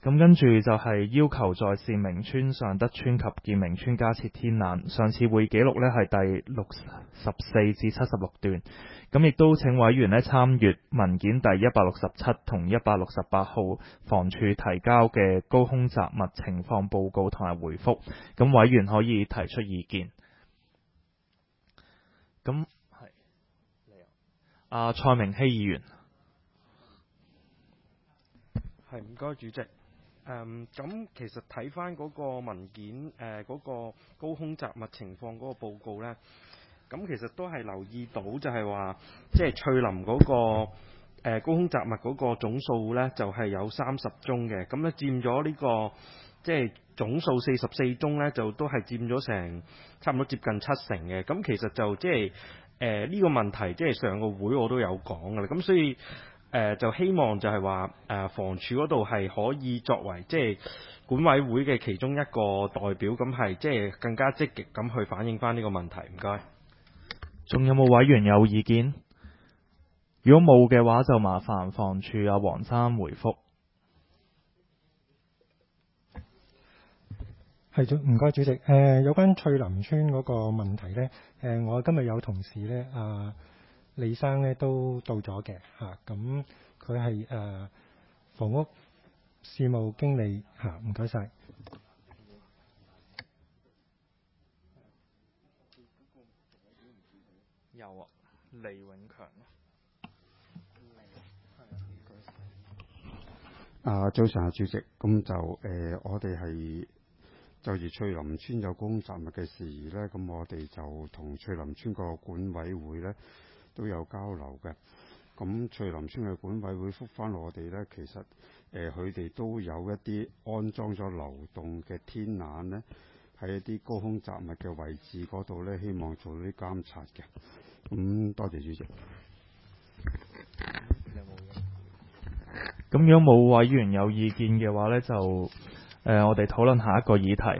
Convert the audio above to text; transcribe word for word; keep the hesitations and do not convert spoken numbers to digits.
咁跟住就係要求在善明村、尚德村及建明村加設天欄。上次會記錄呢係第六十四至七十六段。咁亦都請委員呢參閱文件第一百六十七同一百六十八號房署提交嘅高空雜物情況報告同埋回覆。咁委員可以提出意見。咁係，阿蔡明熙議員。 係，唔該主席。誒、嗯，咁其實睇翻嗰個文件，誒、呃、嗰、那個高空雜物情況嗰個報告呢，咁其實都係留意到就係話，即係翠林嗰、那個誒、呃、高空雜物嗰個總數呢，就係、是、有三十宗嘅，咁咧佔咗呢個即係總數四十四宗呢，就都係佔咗成差唔多接近七成嘅。咁其實就即係誒呢個問題，即係上個會我都有講㗎啦。咁所以誒、呃、就希望就係話誒房署嗰度係可以作為即係管委會嘅其中一個代表，咁係即係更加積極咁去反映翻呢個問題。唔該。 仲有冇委員有意見？如果冇嘅話，就麻煩房署阿黃生回覆。 係咗，唔該主席。誒、呃，有關翠林村嗰個問題呢，誒、呃，我今日有同事呢，阿、啊、李生呢都到咗嘅嚇，咁佢係誒房屋事務經理嚇，唔該晒。 有啊，李永強。 啊，早晨啊，主席，咁就誒、呃，我哋係就住翠林村有高空雜物嘅事宜呢，咁我哋就同翠林村個管委會呢都有交流嘅。咁翠林村嘅管委會覆返我哋呢，其實誒佢哋都有一啲安裝咗流動嘅天眼呢，喺一啲高空雜物嘅位置嗰度呢，希望做啲監察嘅。咁多謝主席。 咁如果冇委員有意見嘅話呢，就誒、呃、我哋討論下一個議題。